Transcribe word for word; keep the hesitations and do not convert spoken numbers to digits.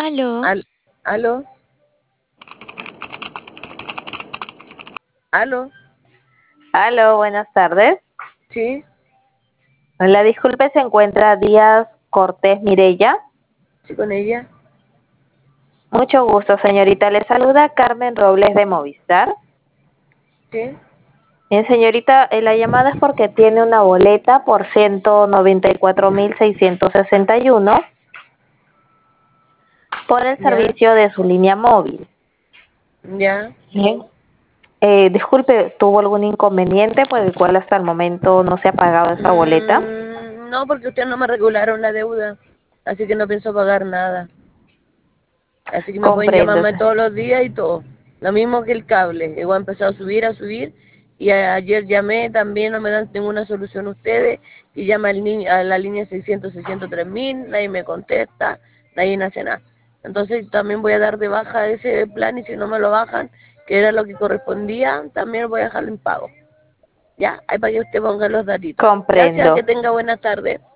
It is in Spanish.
Aló, Al, aló, aló, Aló, buenas tardes. sí, Hola, disculpe, ¿se encuentra Díaz Cortés Mirella? sí con ella, Mucho gusto, señorita. Le saluda Carmen Robles de Movistar. sí, Bien, señorita, eh, la llamada es porque tiene una boleta por ciento noventa y cuatro mil seiscientos sesenta y uno por el ya, servicio de su línea móvil. ya. Bien. Eh, disculpe, ¿tuvo algún inconveniente por el cual hasta el momento no se ha pagado esa boleta? Mm, no, porque ustedes no me regularon la deuda, así que no pienso pagar nada. Así que me pueden Comprendo. llamarme todos los días y todo. Lo mismo que el cable, igual empezó a subir, a subir. Y a- ayer llamé, también no me dan ninguna solución ustedes. Y llama al ni- a la línea seiscientos, seiscientos tres mil, nadie me contesta, nadie hace nada. Entonces también voy a dar de baja ese plan y si no me lo bajan, que era lo que correspondía, también voy a dejarlo en pago. Ya, ahí para que usted ponga los datitos. Gracias, Comprendo. que tenga buena tarde.